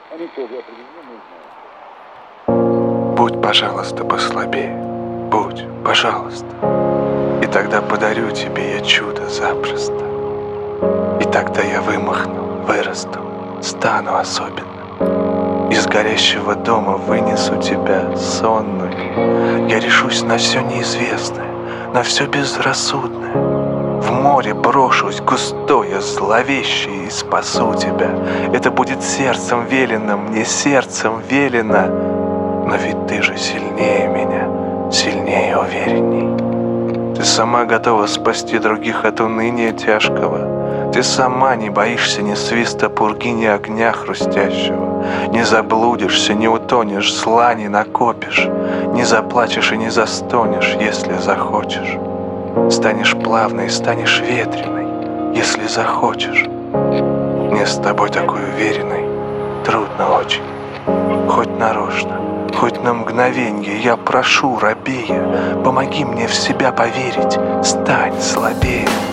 Будь, пожалуйста, послабее, будь, пожалуйста. И тогда подарю тебе я чудо запросто. И тогда я вымахну, вырасту, стану особенным. Из горящего дома вынесу тебя сонную. Я решусь на все неизвестное, на все безрассудное. В море брошусь густое, зловещее, и спасу тебя. Это будет сердцем велено, мне сердцем велено. Но ведь ты же сильнее меня, сильнее, уверенней. Ты сама готова спасти других от уныния тяжкого. Ты сама не боишься ни свиста пурги, ни огня хрустящего. Не заблудишься, не утонешь, зла не накопишь. Не заплачешь и не застонешь, если захочешь. Станешь плавной, станешь ветреной, если захочешь. Мне с тобой такой уверенной трудно очень. Хоть нарочно, хоть на мгновенье я прошу, рабея, помоги мне в себя поверить, стань слабее.